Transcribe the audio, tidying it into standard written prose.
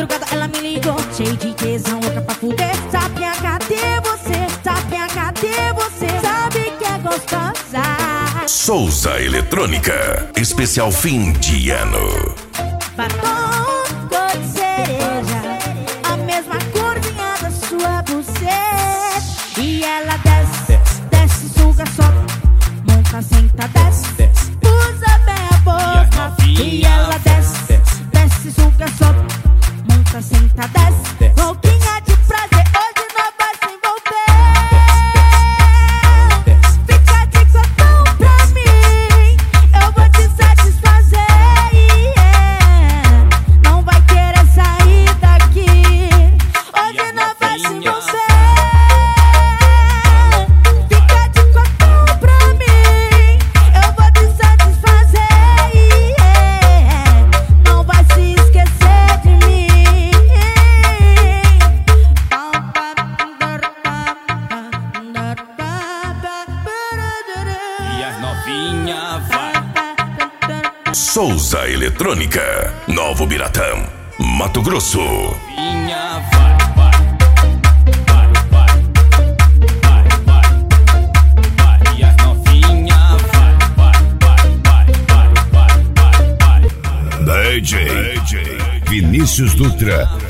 madrugada ela me ligou, cheio de tesão, louca pra fuder. Sapinha, cadê você? Sapinha, cadê você? Sabe que é gostosa. Souza Eletrônica, especial fim de ano. Batom cor de cereja, a mesma corzinha da sua buceta. E ela desce, desce, suga, sobe, monta, senta, desce, usa bem a boca. E ela desce, desce, suga, sobe, monta, senta, desce, rouquinha de prazer, hoje nós vai se envolver. Fica de cotão pra mim, eu vou te satisfazer, não vai querer sair daqui, hoje nós vai se envolver. Fica de cotão pra mim, eu vou te satisfazer, não vai se esquecer de mim. E as novinha vai. Souza Eletrônica, Novo Biratã, Mato Grosso. Novinha vai, vai. E as novinha vai. DJ Vinícius Dutra.